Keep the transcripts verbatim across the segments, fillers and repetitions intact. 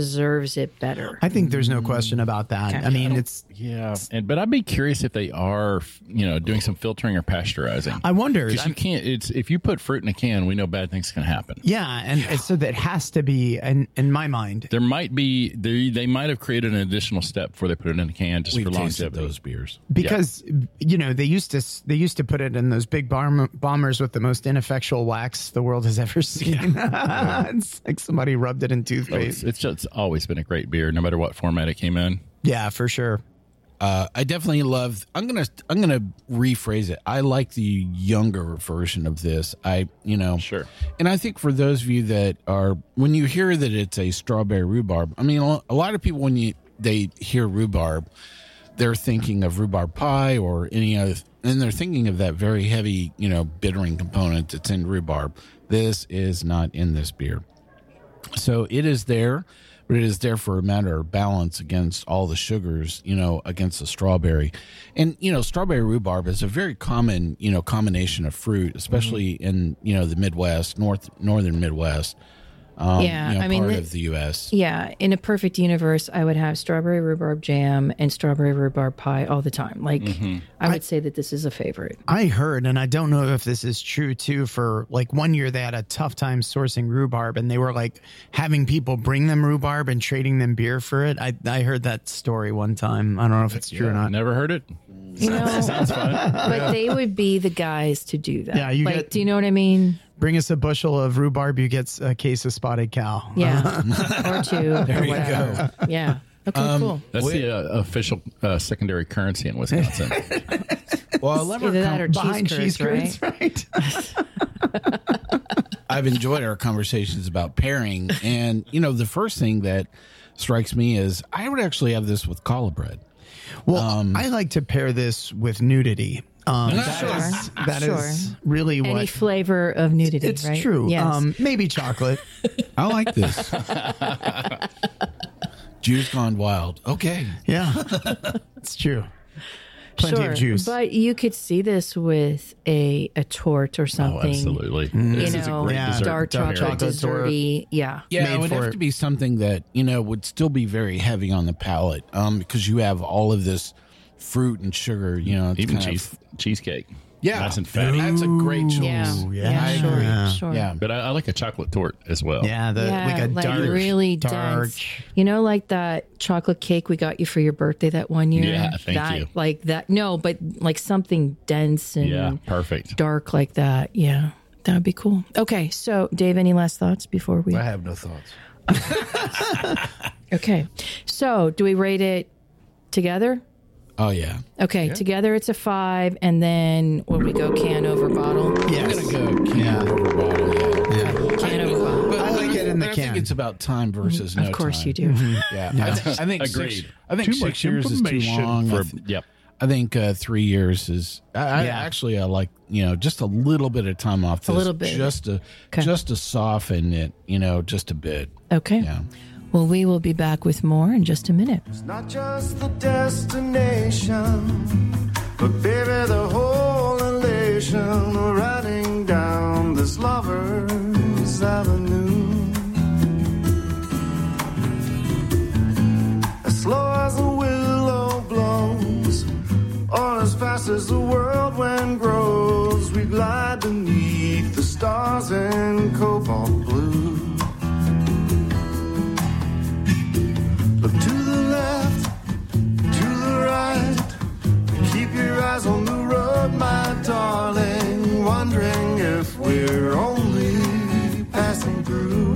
deserves it better. I think there's no question about that. Okay. I mean, it's Yeah, and but I'd be curious if they are, you know, doing some filtering or pasteurizing. I wonder. Because you can't. It's if you put fruit in a can, we know bad things can happen. Yeah, and and so that has to be, in, in my mind. There might be they they might have created an additional step before they put it in a can just We've for tasted longevity. those beers. Because you know they used to they used to put it in those big bomb, bombers with the most ineffectual wax the world has ever seen. It's like somebody rubbed it in So it's, toothpaste. it's just always been a great beer, no matter what format it came in. Yeah, for sure. Uh, I definitely love. I'm gonna. I'm gonna rephrase it. I like the younger version of this. I, you know, Sure. And I think for those of you that are, when you hear that it's a strawberry rhubarb, I mean, a lot of people when you they hear rhubarb, they're thinking of rhubarb pie or any other, and they're thinking of that very heavy, you know, bittering component that's in rhubarb. This is not in this beer, so it is there. But it is there for a matter of balance against all the sugars, you know, against the strawberry. And, you know, strawberry rhubarb is a very common, you know, combination of fruit, especially mm-hmm. in, you know, the Midwest, north, northern Midwest. Um, Yeah, you know, I mean, part the- of the U S. Yeah, in a perfect universe, I would have strawberry rhubarb jam and strawberry rhubarb pie all the time. Like, I would say that this is a favorite. I heard, and I don't know if this is true too, for like one year they had a tough time sourcing rhubarb and they were like having people bring them rhubarb and trading them beer for it. I, I heard that story one time. I don't know if it's true or not. Never heard it. You know, Sounds fun. but they would be the guys to do that. Yeah, you like, get- do you know what I mean? Bring us a bushel of rhubarb, you get a case of spotted cow. Yeah, or two, or There you whatever. Yeah. Okay, cool. That's the uh, official uh, secondary currency in Wisconsin. Well, Either that or Behind cheese cheese curds, curds, right? right? I've enjoyed our conversations about pairing. And, you know, the first thing that strikes me is I would actually have this with challah bread. Well, I like to pair this with nudity. Um, that Sure, is, that sure. is really Any what flavor of nudity, it's right? true. Yes. Um, maybe chocolate. I like this. Juice gone wild. Okay. Yeah, it's true. Plenty sure, of juice. but you could see this with a a tort or Oh, something. absolutely. You This is a know, great Yeah. dessert. dark Dark chocolate, chocolate tort. desserty. Yeah. Yeah, made it would for have it. to be something that, you know, would still be very heavy on the palate um, because you have all of this fruit and sugar, you know. It's Even kind cheese Of, cheesecake. yeah. Nice and fatty. That's a great choice. Yeah. yeah. I sure. agree. Sure. Yeah. But I, I like a chocolate tort as well. yeah, the, Yeah, like a like dark, really dark. dense. You know, like that chocolate cake we got you for your birthday that one year. Yeah, thank that, you. Like that. No, but like something dense and Yeah, perfect. dark like that. Yeah, that would be cool. Okay, so Dave, any last thoughts before we? I have no thoughts. Okay, so do we rate it together? Oh, yeah. Okay, together it's a five, and then when we go can over bottle, Yes. I'm going to go can over bottle, yeah. can over bottle. But I like it in the but I can. think it's about time versus no Of course time. you do. Yeah. I, th- I think Agreed. six, I think Too six much years is too information long. For, I, th- yep. I think uh, three years is. I, I Yeah. actually I like you know just a little bit of time off. This, little bit. just to Okay. just to soften it. You know, just a bit. Okay. Yeah. Well, we will be back with more in just a minute. It's not just the destination, but baby, the whole elation. We're riding down this lover's avenue. As slow as a willow blows, or as fast as the whirlwind grows, we glide beneath the stars in cobalt blue. Look to the left, to the right. Keep your eyes on the road, my darling. Wondering if we're only passing through.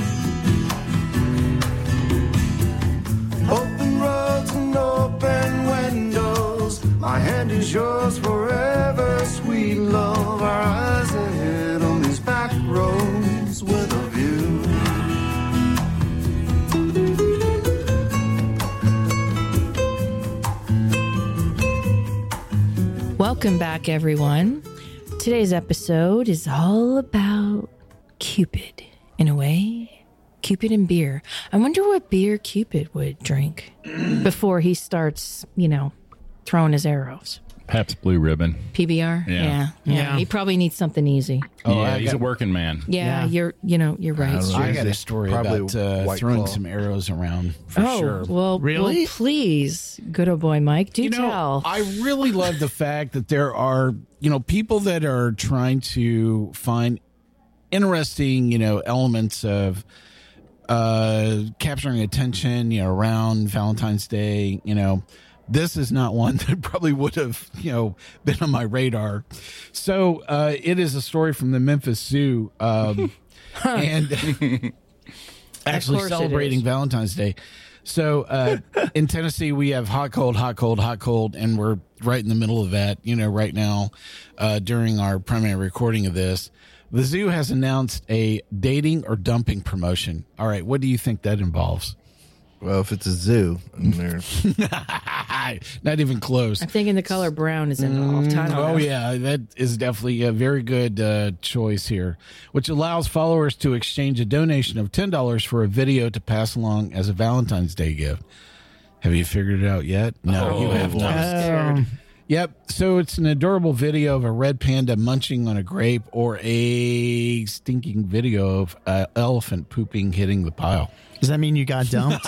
Open roads and open windows. My hand is yours forever, sweet love. Our eyes ahead on these back roads with a view. Welcome back, everyone. Today's episode is all about Cupid. In a way, Cupid and beer. I wonder what beer Cupid would drink before he starts, you know, throwing his arrows. Pabst Blue Ribbon. P B R. Yeah. Yeah. yeah, Yeah. He probably needs something easy. Oh, yeah, I he's got- a working man. Yeah, Yeah. you're. You know, you're right. don't know. I got a It's story probably about uh, White throwing Claw. some arrows around for oh sure. well, Really? well, please, good old boy Mike, do You know, tell. I really love the fact that there are, you know, people that are trying to find interesting, you know, elements of uh, capturing attention, you know, around Valentine's Day. You know, this is not one that probably would have, you know, been on my radar. So uh, it is a story from the Memphis Zoo, um, and actually course it celebrating is. Valentine's Day. So uh, in Tennessee, we have hot, cold, hot, cold, hot, cold, and we're right in the middle of that, you know, right now uh, during our primary recording of this. The zoo has announced a dating or dumping promotion. All right, what do you think that involves? Well, if it's a zoo, and they're Not even close. I'm thinking the color brown is involved. I don't know. Oh, yeah, that is definitely a very good uh, choice here, which allows followers to exchange a donation of ten dollars for a video to pass along as a Valentine's Day gift. Have you figured it out yet? No, you have not. Um, Yep. So it's an adorable video of a red panda munching on a grape or a stinking video of an elephant pooping hitting the pile. does that mean you got dumped?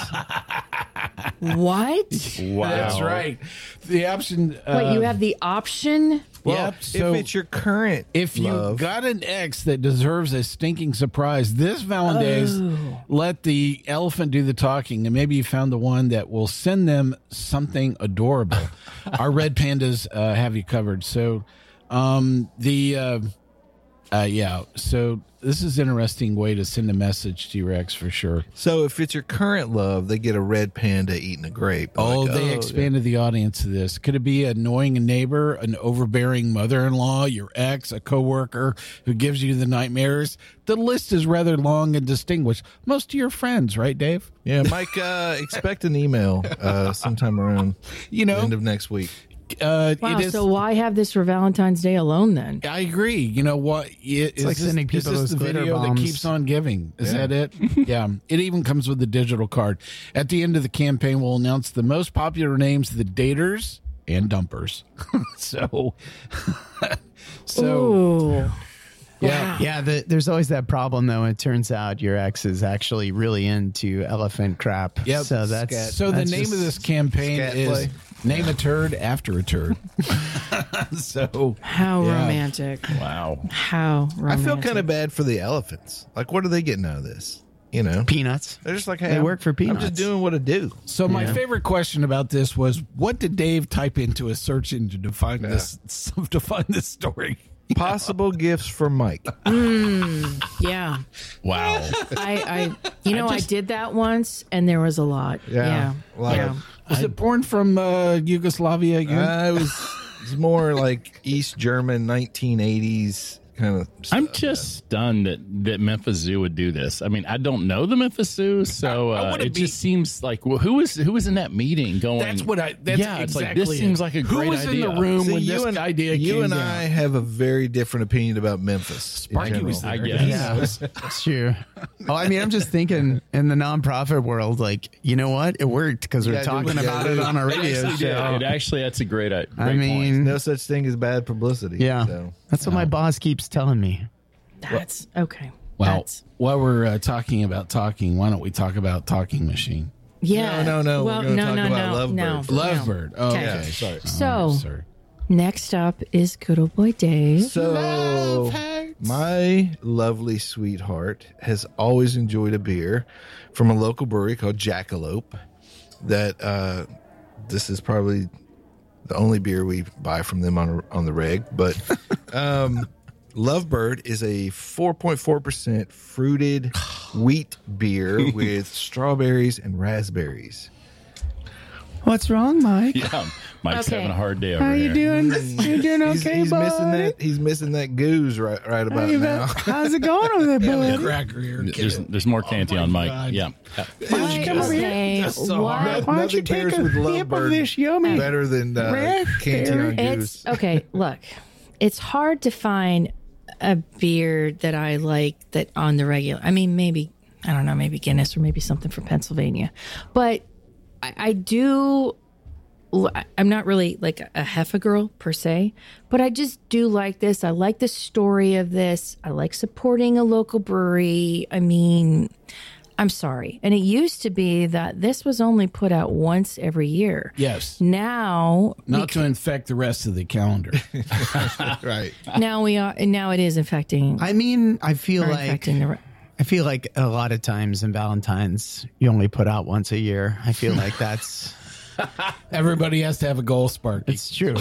What? Wow. That's right. The option. Uh, Wait, you have the option? well, Yep, so- if it's your current If you love, got an ex that deserves a stinking surprise this Valentine's, Oh. let the elephant do the talking, and maybe you found the one that will send them something adorable. Our red pandas uh, have you covered. So, um, the uh, uh, yeah. So this is an interesting way to send a message to your ex for sure. so if it's your current love, they get a red panda eating a grape. Oh, Like, they yeah. expanded the audience of this. Could it be an annoying neighbor, an overbearing mother-in-law, your ex, a coworker who gives you the nightmares? The list is rather long and distinguished. Most of your friends, right, Dave? Yeah, Mike, uh, expect an email uh, sometime around You know, the end of next week. uh, Wow, it is. so why have this for Valentine's Day alone then? I agree. You know what? It's like sending people is this those the glitter video that bombs. keeps on giving. Is Yeah. that it? Yeah. It even comes with a digital card. At the end of the campaign, we'll announce the most popular names of the daters and dumpers. so, so Ooh. yeah. Yeah, the, there's always that problem though. It turns out your ex is actually really into elephant crap. Yep. So that's Scat. So the that's name just- of this campaign scat is play. Name a Turd After a Turd. so How Yeah. romantic. Wow. How I romantic. feel kind of bad for the elephants. Like, what are they getting out of this? You know, peanuts. they're just like, hey, They I'm- work for I'm peanuts. just doing what I do. so my Yeah. favorite question about this was, what did Dave type into a search engine to find this to find this story? Possible gifts for Mike. Yeah. Wow. I, I you know, I, did that once and there was a lot. Yeah. Yeah. A lot yeah. of- Was it born from uh, Yugoslavia again? Uh, it was it's more like East German nineteen eighties kind of stuff. I'm just stunned that, that Memphis Zoo would do this. I mean, I don't know the Memphis Zoo, so I- I uh, wouldn't it be- just seems like well, who was who was in that meeting going? That's what I. That's yeah, it's exactly like this it. seems like a Who great was idea. in the room See, when you this and, idea you came and down? I have a very different opinion about Memphis. in Sparky general. was there. I guess. He Yeah, knows. that's true. Oh, I mean, I'm just thinking in the nonprofit world, like, you know what? It worked because we're Yeah, dude, talking yeah, about dude. it on a radio Actually, yeah, show. it actually that's a great, uh, great I mean, point. No such thing as bad publicity. yeah, So. that's what my boss keeps telling me. That's okay. Well, That's, while we're uh, talking about talking, why don't we talk about Talking Machine? yeah. No, no, no, we're Well, gonna no, talk no, about no, Lovebird no, first. no. Lovebird. Oh, okay. Okay. Sorry. So, Oh, sorry. next up is good old boy Dave. So, my lovely sweetheart has always enjoyed a beer from a local brewery called Jackalope. That uh, this is probably the only beer we buy from them on on the reg. But um, Lovebird is a four point four percent fruited wheat beer with strawberries and raspberries. What's wrong, Mike? Yeah, Mike's Okay. having a hard day over How here. you doing? You doing He's, okay, he's bud? missing that. He's missing that goose right right about Hey, now. How's it going over there, bud? Cracker here. There's there's more candy my on Mike. God. Yeah. Why, come over here? okay, That's so why- hard. Why don't you Nothing take pairs a with sip of Lovebird this yummy better than uh, raspberry. Cantillon goose. It's okay. Look, it's hard to find a beer that I like that on the regular. I mean, maybe I don't know, maybe Guinness or maybe something from Pennsylvania, but I, I do I'm not really like a Heffa girl per se, but I just do like this. I like the story of this. I like supporting a local brewery. I mean, I'm sorry. And it used to be that this was only put out once every year. Yes. Now, Not to infect the rest of the calendar. Right. now we are, and now it is infecting. I mean, I feel or like infecting the. re- I feel like a lot of times in Valentine's, you only put out once a year. I feel like that's Everybody has to have a goal, Sparky. it's true.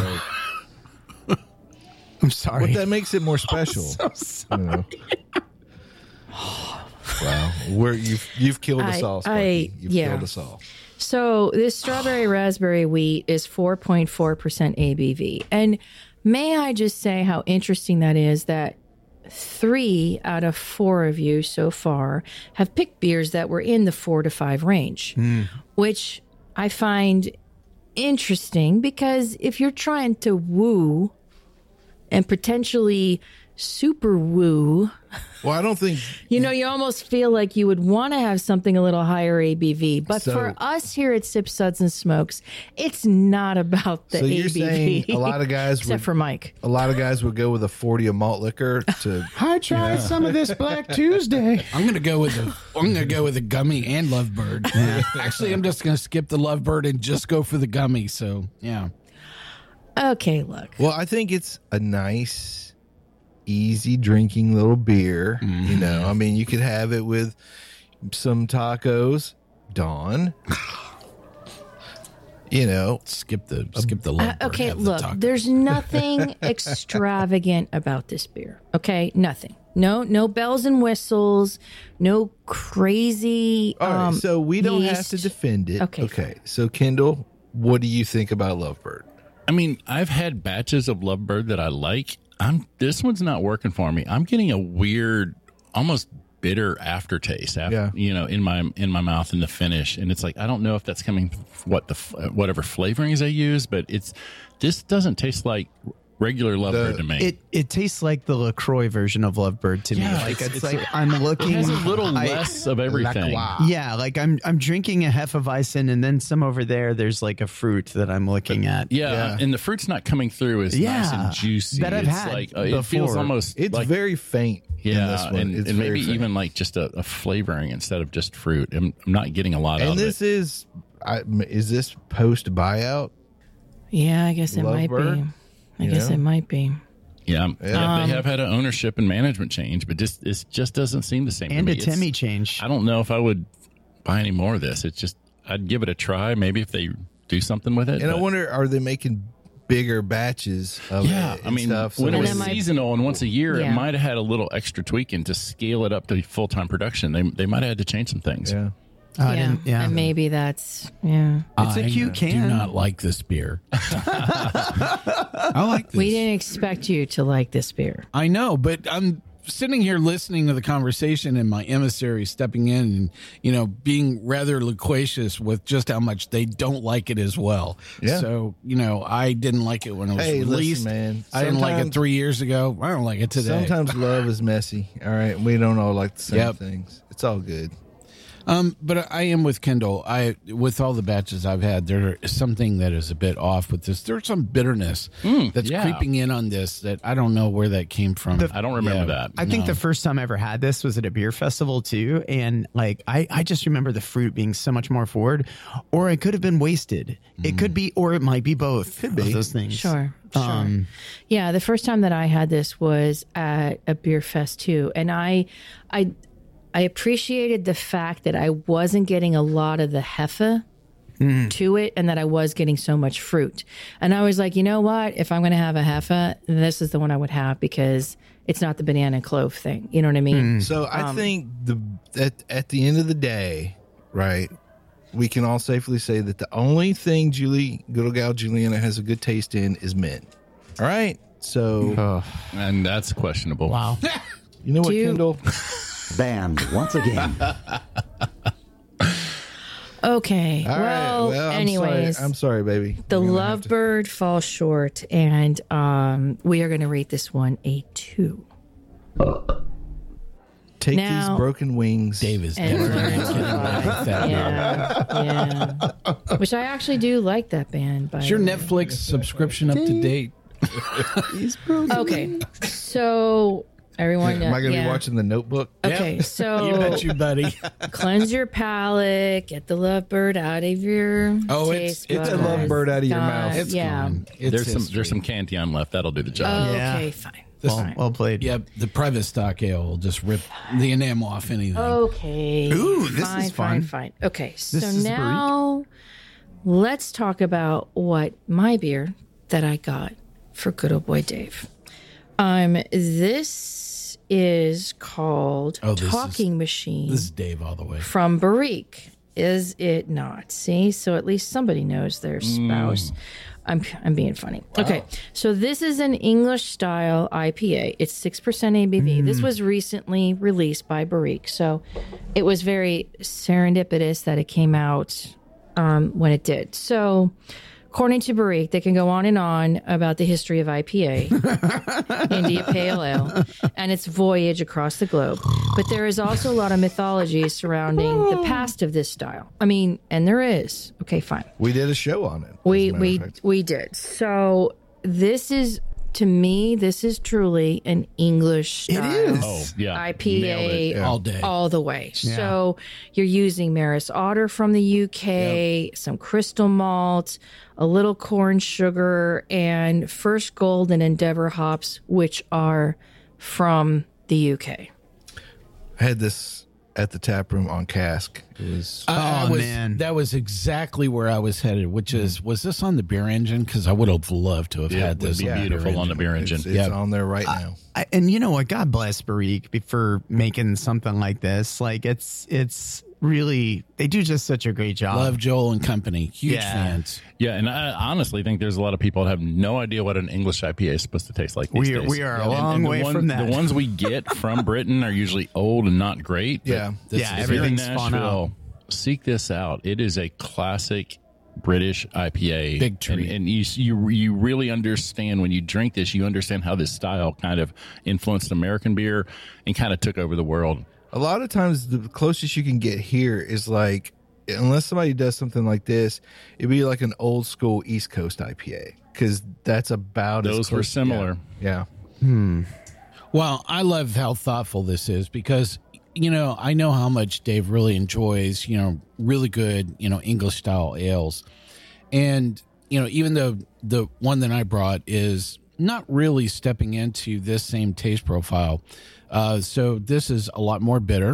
I'm sorry. But that makes it more special. so sorry. You know? Wow, we're, you've you've killed us I- all, I- Sparky. You've yeah. killed us all. So this strawberry raspberry wheat is four point four percent A B V. And may I just say how interesting that is that three out of four of you so far have picked beers that were in the four to five range, which I find interesting because if you're trying to woo and potentially super woo, Well, I don't think you know, you almost feel like you would want to have something a little higher A B V. But So- for us here at Sip Suds and Smokes, it's not about the So you're A B V. saying a lot of guys except would- for Mike. a lot of guys would go with a forty of malt liquor to. I tried some of this Black Tuesday. I'm gonna go with the I'm gonna go with the gummy and Lovebird. Actually, I'm just gonna skip the Lovebird and just go for the gummy. So yeah, Okay, look. Well, I think it's a nice, easy drinking little beer. You know, I mean, you could have it with some tacos, Dawn. You know, skip the skip the Uh, Lovebird. okay, have the look, taco. there's nothing extravagant about this beer. Okay, nothing. No, no bells and whistles. No crazy. all right. um, So we don't have to yeast. defend it. Okay, Okay. So Kendall, what do you think about Lovebird? I mean, I've had batches of Lovebird that I like. I'm this one's not working for me. I'm getting a weird, almost bitter aftertaste. After, Yeah. you know, in my in my mouth in the finish, and it's like I don't know if that's coming from what the whatever flavorings they use, but it's this doesn't taste like regular Lovebird The- to me. It it tastes like the LaCroix version of Lovebird to me. Yeah, Like it's- it's, it's like I'm looking. it has a little I- less of everything. Yeah, like I'm I'm drinking a Hefeweizen and then some over there. There's like a fruit that I'm looking at. Yeah, Yeah. and the fruit's not coming through as nice Yeah, and juicy. that I've it's had like uh, it feels before. almost It's like very faint. in yeah, this one. and, It's and very maybe faint. even like just a, a flavoring instead of just fruit. I'm, I'm not getting a lot out And of this it. is, I, is this post buyout? Yeah, I guess it might Lovebird, be. I you guess know? it might be. Yeah, yeah, Um, they have had an ownership and management change, but just it just doesn't seem the same. to And me. a It's- Timmy change. I don't know if I would buy any more of this. It's just I'd give it a try. Maybe if they do something with it. And I but- wonder, are they making bigger batches of Yeah, it I and mean, stuff? So when it And was that might- seasonal and once a year, Yeah. it might have had a little extra tweaking to scale it up to full time production. They they might have had to change some things. yeah. I yeah, didn't- yeah. and maybe that's yeah. It's a I cute can. Do not like this beer. I like this. We didn't expect you to like this beer. I know, but I'm sitting here listening to the conversation and my emissary stepping in and, you know, being rather loquacious with just how much they don't like it as well. Yeah. So, you know, I didn't like it when it was Hey, listen, released. man, I didn't like it sometimes- three years ago. I don't like it today. Sometimes love is messy. All right. We don't all like the same Yep. things. It's all good. Um, but I am with Kendall. I with all the batches I've had, there is something that is a bit off with this. There's some bitterness that's yeah. creeping in on this that I don't know where that came from. I don't remember Yeah. that. I think the first time I ever had this was at a beer festival too, and like I, I just remember the fruit being so much more forward, or it could have been wasted. It could be, or it might be both. Could be. those things. Sure, sure. Um, Yeah, the first time that I had this was at a beer fest too, and I, I, I appreciated the fact that I wasn't getting a lot of the Hefe to it, and that I was getting so much fruit. And I was like, you know what? If I'm going to have a Hefe, this is the one I would have because it's not the banana clove thing. You know what I mean? So I think the at, at the end of the day, right, we can all safely say that the only thing Julie, good old gal Juliana, has a good taste in is men. All right. So and that's questionable. wow. you know what, Do you- Kendall? Banned once again. Okay. All right. well, Well, I'm anyways, sorry. I'm sorry, baby. the We're gonna have to- Lovebird falls short, and um, we are going to rate this one a two. Take Now- these broken wings. Dave is And never learn gonna to get fly. back that Yeah, yeah. Which I actually do like that band. By Is your the way. Netflix subscription up to date? Okay, so everyone, Am I going to yeah. be watching The Notebook? Okay, You so bet you, buddy. cleanse your palate, get the lovebird out of your Oh, it's- taste it's a buds. lovebird out of your God, mouth. It's yeah. gone. It's There's some history. there's some Cantillon left. That'll do the job. Okay, Yeah. fine. Well, Fine. well played. Yep, the private stock ale will just rip the enamel off anything. Okay. Ooh, this fine, is fine, fun. fine. Okay, so is now let's talk about what my beer that I got for good old boy Dave. Um, this is called Oh, this is- Talking Machine This is Dave all the way. from Barrique. Is it not? See, so at least somebody knows their spouse. I'm I'm being funny. Okay, so this is an English style I P A. It's six percent A B V. This was recently released by Barrique, so it was very serendipitous that it came out um, when it did. So, according to Barrique, they can go on and on about the history of I P A, India Pale Ale, and its voyage across the globe. But there is also a lot of mythology surrounding the past of this style. I mean, and there is. Okay, fine. We did a show on it. as We a matter we of fact. we did. So this is, to me, this is truly an English It style is. Oh yeah, I P Nailed A it. All day. all the way. So you're using Maris Otter from the U K, some crystal malt, a little corn sugar, and First Gold and Endeavor hops, which are from the U K. I had this at the tap room on cask. It was I- I Oh, was- man. that was exactly where I was headed. Which is, was this on the beer engine? Because I would have loved to have It had would this. be on the beautiful beer on the beer it's, engine. it's Yeah. on there right now. I, and you know what? God bless Barrique be- for making something like this. Like it's it's really they do just such a great job. Love Joel and company. Huge Yeah. fans. Yeah, and I honestly think there's a lot of people that have no idea what an English I P A is supposed to taste like. These We are- days. we are a And- long and the way one- from that. The ones we get from Britain are usually old and not great. but Yeah. This Yeah, is- if you're in everything's spun Nashville, seek this out. It is a classic British I P A. Big treat. And, and you, you you really understand when you drink this. You understand how this style kind of influenced American beer and kind of took over the world. A lot of times, the closest you can get here is like, unless somebody does something like this, it'd be like an old school East Coast I P A because that's about as Those were close- similar. Yeah. yeah. Well, I love how thoughtful this is because, you know, I know how much Dave really enjoys, you know, really good, you know, English style ales. And, you know, even though the one that I brought is not really stepping into this same taste profile. Uh, so this is a lot more bitter.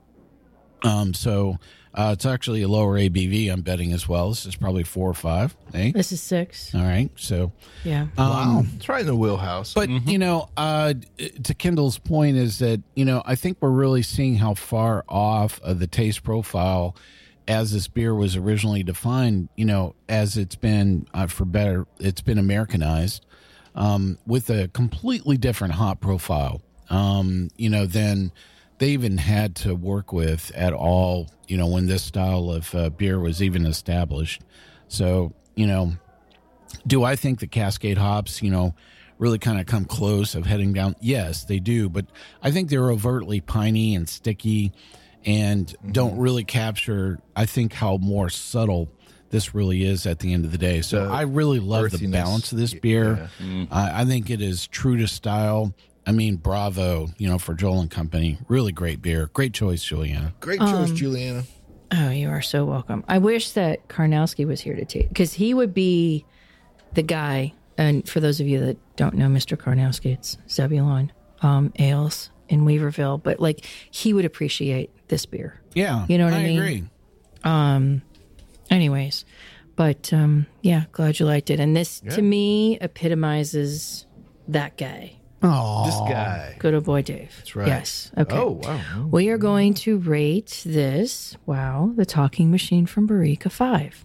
Um, so uh, it's actually a lower A B V, I'm betting as well. This is probably four or five. Eh? This is six. All right. So, Yeah. um, It's right in the wheelhouse. but you know, uh, to Kendall's point is that you know I think we're really seeing how far off of the taste profile as this beer was originally defined. You know, as it's been uh, for better, it's been Americanized um, with a completely different hop profile. Um, you know, than they even had to work with at all. You know, when this style of uh, beer was even established. So you know. Do I think the Cascade hops, you know, really kind of come close of heading down? Yes, they do. But I think they're overtly piney and sticky and mm-hmm. don't really capture, I think, how more subtle this really is at the end of the day. So The I really love the earthiness. balance of this beer. Yeah. Mm. I, I think it is true to style. I mean, bravo, you know, for Joel and Company. Really great beer. Great choice, Juliana. Great Um, choice, Juliana. Oh, you are so welcome. I wish that Karnowski was here to take, because he would be the guy. And for those of you that don't know Mister Karnowski, it's Zebulon um, Ales in Weaverville. But like, he would appreciate this beer. Yeah. You know what I I mean? agree. Um, anyways, but um, yeah, glad you liked it. And this, to me, epitomizes that guy. Oh, This guy. Good old boy Dave. That's right. Yes. Okay. Oh, wow. We are going to rate this, wow, the talking machine from Barrique, a five.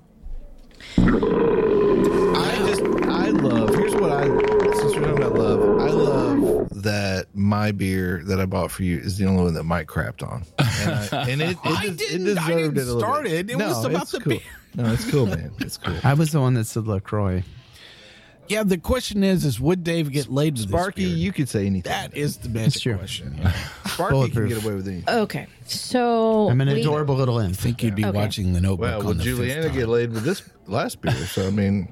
I just, I love, here's what I, since we're talking about love, I love that my beer that I bought for you is the only one that Mike crapped on. And, I, and it, it, I des- didn't- it deserved I didn't it a little start bit. it. It No, was about it's the cool. beer. No, it's cool, man. It's cool. I was the one that said LaCroix. Yeah, the question is, is would Dave get laid with Sparky, this beard? you could say anything. That is the best true. question. Yeah. Sparky can Bulletproof. get away with anything. Okay, so I'm an we- adorable little imp. I think you'd be Okay. watching the Notebook Well, on will the fifth Juliana time. get laid with this last beer? So I mean,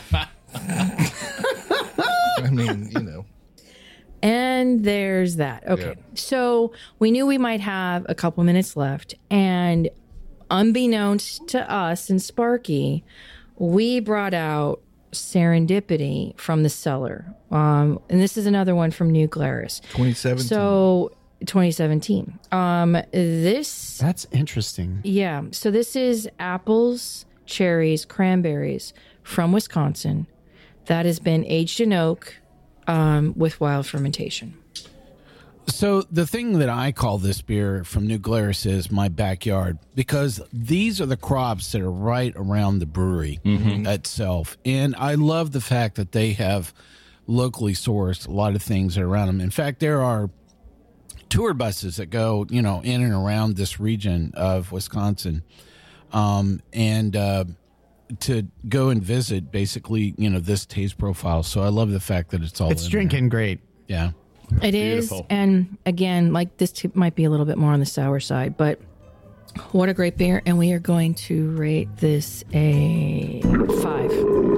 I mean, you know, And there's that. Okay. Yeah. So we knew we might have a couple minutes left. And unbeknownst to us and Sparky, we brought out Serendipity from the cellar. Um, and this is another one from New Glarus. twenty seventeen. So twenty seventeen. Um, this, That's interesting. yeah. So this is apples, cherries, cranberries from Wisconsin that has been aged in oak um, with wild fermentation. So the thing that I call this beer from New Glarus is my backyard, because these are the crops that are right around the brewery itself. And I love the fact that they have locally sourced a lot of things that are around them. In fact, there are tour buses that go, you know, in and around this region of Wisconsin. Um, and, uh, to go and visit basically, you know, this taste profile. So I love the fact that it's all It's in drinking great. there. Yeah. It is, Beautiful. and again, like this tip might be a little bit more on the sour side, but what a great beer! And we are going to rate this a five.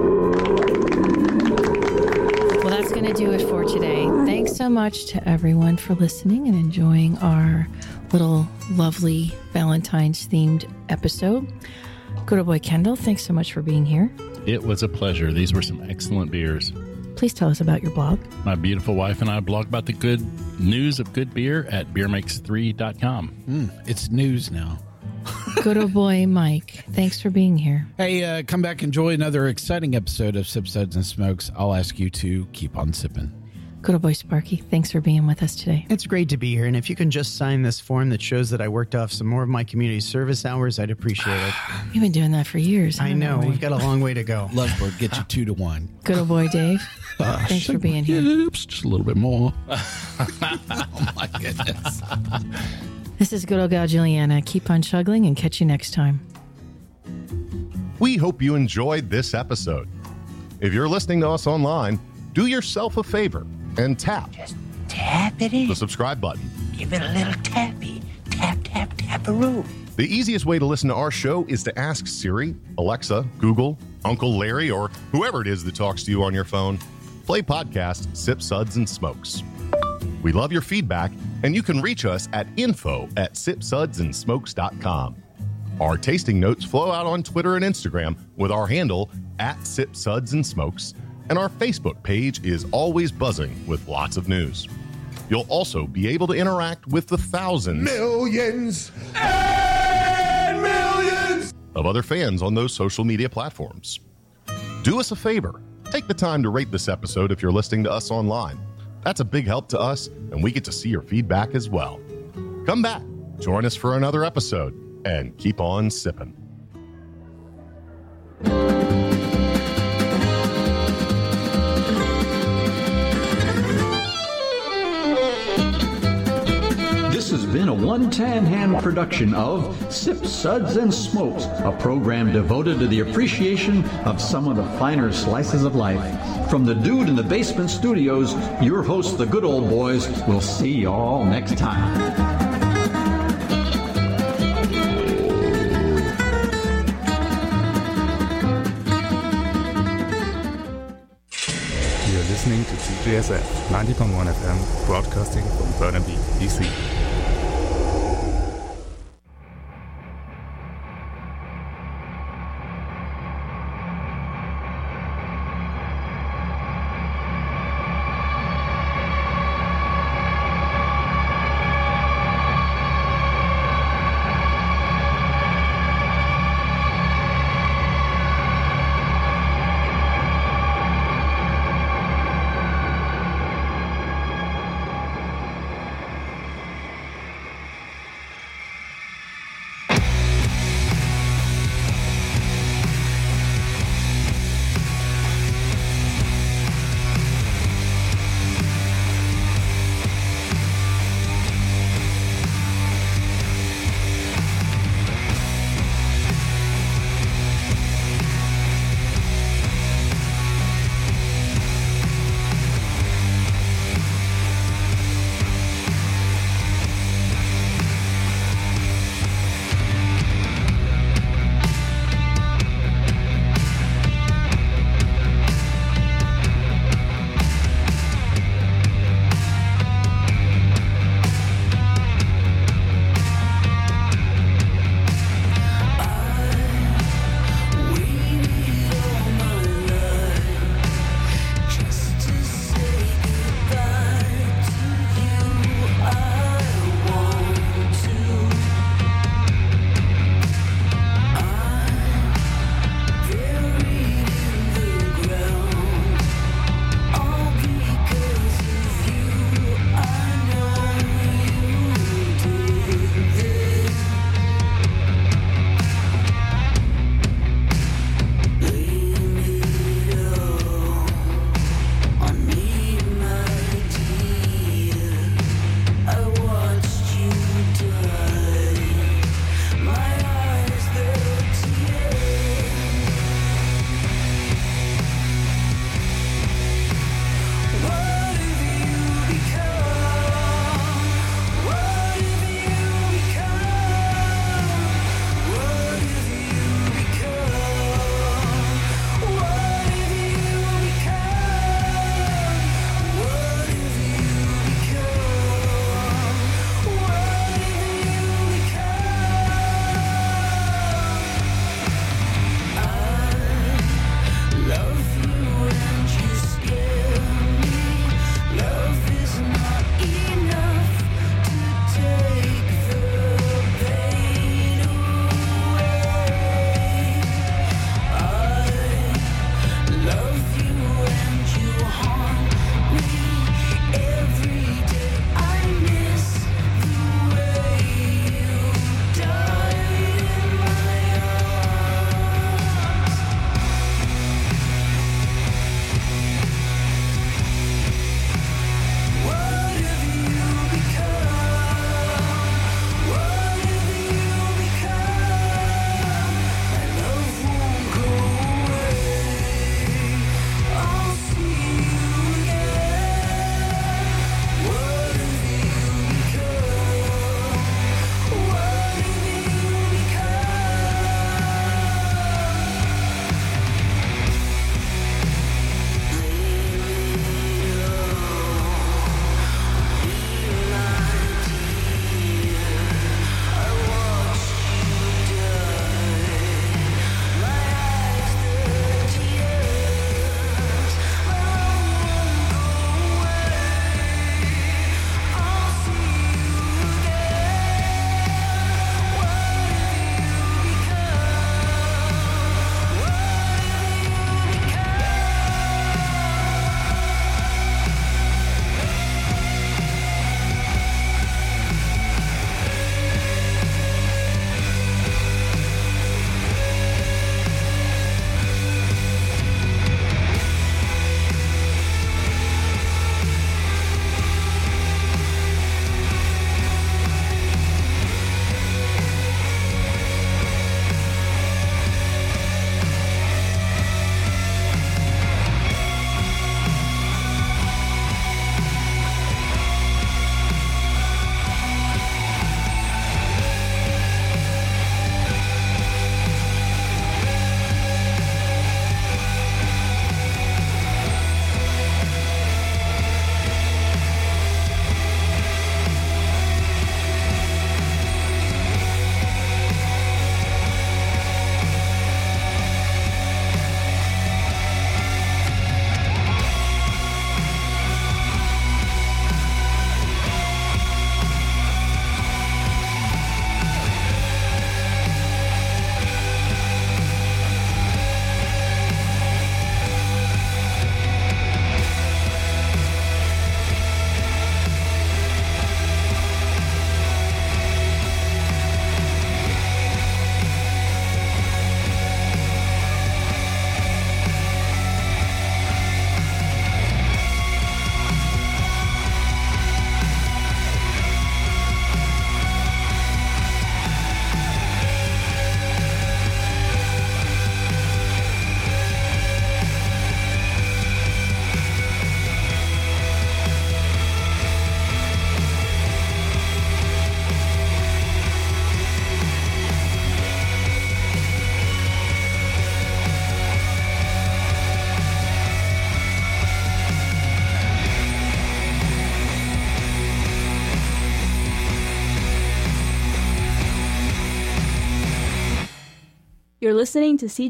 Well, that's going to do it for today. Thanks so much to everyone for listening and enjoying our little lovely Valentine's themed episode. Good old boy Kendall, thanks so much for being here. It was a pleasure. These were some excellent beers. Please tell us about your blog. My beautiful wife and I blog about the good news of good beer at beer makes three dot com. Mm, it's news now. Good old boy Mike, thanks for being here. Hey, uh, come back, enjoy another exciting episode of Sip Suds and Smokes. I'll ask you to keep on sipping. Good old boy Sparky, thanks for being with us today. It's great to be here. And if you can just sign this form that shows that I worked off some more of my community service hours, I'd appreciate it. You've been doing that for years. I haven't know. we? We've got a long way to go. Lovebird, get you two to one. Good old boy Dave, thanks for being here. Oops, just a little bit more. Oh, my goodness. This is good old gal Juliana. Keep on chuggling and catch you next time. We hope you enjoyed this episode. If you're listening to us online, do yourself a favor and tap Just tap it in. the subscribe button. Give it a little tappy. Tap, tap, tap-a-roo. The easiest way to listen to our show is to ask Siri, Alexa, Google, Uncle Larry, or whoever it is that talks to you on your phone, play podcast Sip Suds and Smokes. We love your feedback, and you can reach us at info at sip suds and smokes dot com. Our tasting notes flow out on Twitter and Instagram with our handle at Sip Suds and Smokes, and our Facebook page is always buzzing with lots of news. You'll also be able to interact with the thousands Millions and millions. of other fans on those social media platforms. Do us a favor. Take the time to rate this episode if you're listening to us online. That's a big help to us, and we get to see your feedback as well. Come back, join us for another episode, and keep on sipping. This has been a one-tan hand production of Sip Suds and Smokes, a program devoted to the appreciation of some of the finer slices of life. From the Dude in the Basement Studios, your hosts, the Good Old Boys, will see you all next time. You're listening to C J S F ninety point one F M, broadcasting from Burnaby, B C. You're listening to C